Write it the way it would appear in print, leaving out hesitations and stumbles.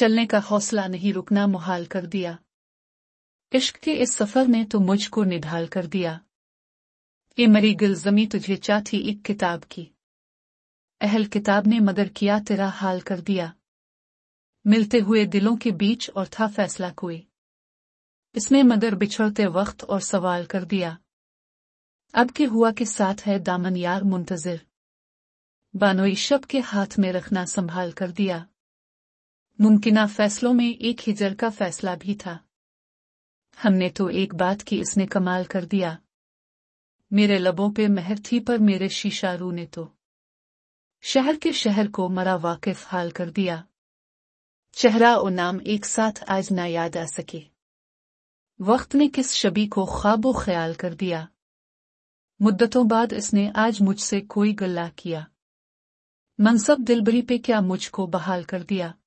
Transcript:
चलने का हौसला नहीं रुकना मुहाल कर दिया। इश्क के इस सफर ने तो मुझको निढाल कर दिया। ए मरी गिलज़मी तुझे चाहती एक किताब की, अहल किताब ने मगर किया तेरा हाल कर दिया। मिलते हुए दिलों के बीच और था फैसला कोई, इसने मगर बिछड़ते वक्त और सवाल कर दिया। अब के हुआ के साथ है दामन यार मुंतज़िर, बानोई शब के हाथ में रखना संभाल कर दिया। मुमकिना फैसलों में एक हिजर का फैसला भी था, हमने तो एक बात की इसने कमाल कर दिया। मेरे लबों पे महर थी पर मेरे शीशारू ने तो शहर के शहर को मरा वाकिफ हाल कर दिया। चेहरा और नाम एक साथ आज ना याद आ सके, वक्त ने किस शबी को ख्वाबो ख्याल कर दिया। मुद्दतों बाद इसने आज मुझसे कोई गल्ला किया, मनसब दिलबरी पे क्या मुझको बहाल कर दिया।